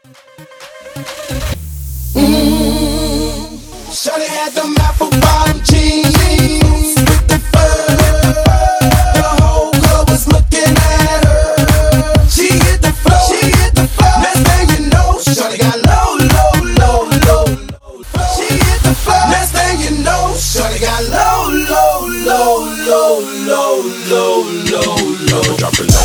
Shawty had them apple bottom jeans with the fur. The whole club was looking at her. She hit the floor, she hit the floor. Next thing you know, Shawty got low, low, low, low, low. She hit the floor. Next thing you know, Shawty got low, low, low, low, low, low, low, low. Drop it low.